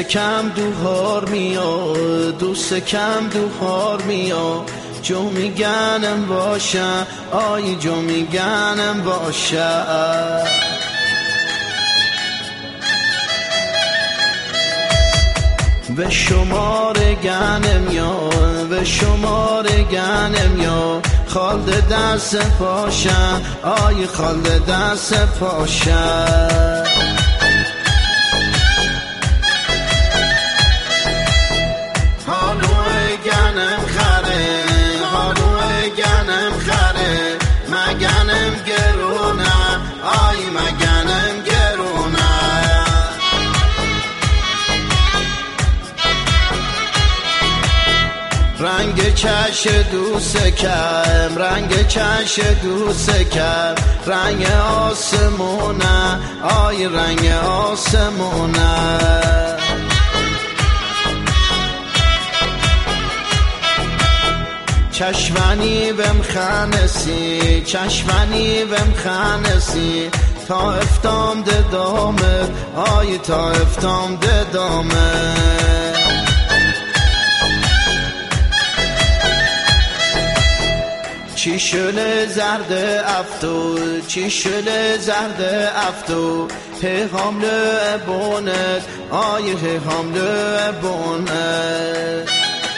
کم دوهار میا دوست کم دوهار میا جو میگنم باشه آی جو میگنم باشه به شمار گنم یا به شمار گنم یا خالد دست پاشه آی خالد دست پاشه هالوی گنم خره هالوی گنم خره مگنم گرونه آی مگنم گرونه رنگ چش دوست کم رنگ چش دوست کم رنگ آسمونه آی رنگ آسمونه چشمانی بم خانسی چشمانی بم خانسی تا افتام ده دامه آی تا افتام ده دامه چی شل زرد افتو چی شل زرد افتو پیغام لبونت آی پیغام لبونت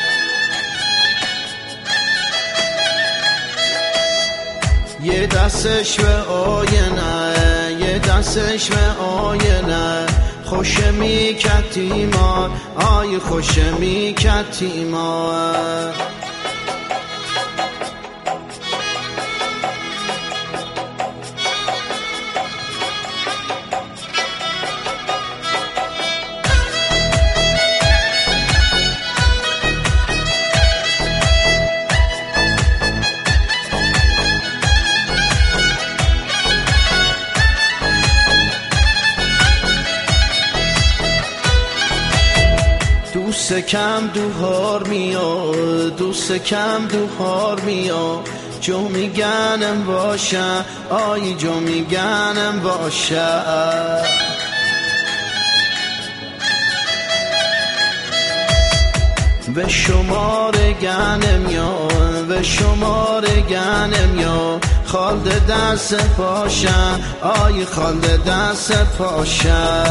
یه دستش به آینه یه دستش به آینه خوش میکتی ما آی خوش میکتی ما دوست کم دوهار میا دوست کم دوهار میا جو میگنم باشه آی جو میگنم باشه به شمار گنم یا به شمار گنم یا خالد دست پاشه آی خالد دست پاشه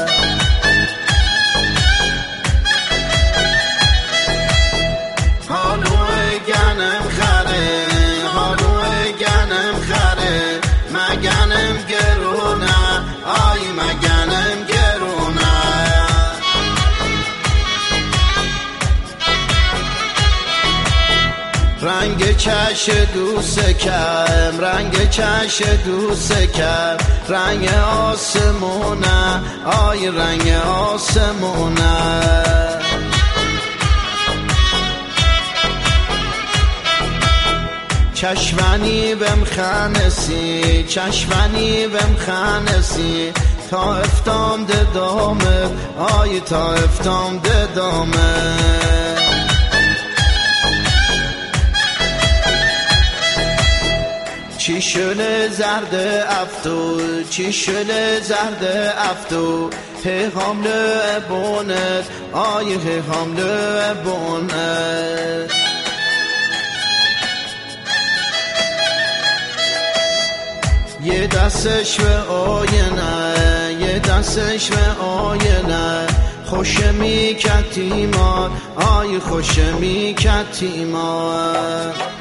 مگنم گرونه آی مگنم گرونه رنگ چش دوست کم رنگ چش دوست کم رنگ آسمونه آی رنگ آسمونه چشمانی بم خانسی چشمانی بم خانسی تا افتام ده دامه آی تا افتام ده دامه چی شل زرد افتو چی شل زرد افتو پیغام لبونت آی پیغام لبونت یه دستش به آینه یه دستش به آینه خوش میکتی ما آی خوش میکتی ما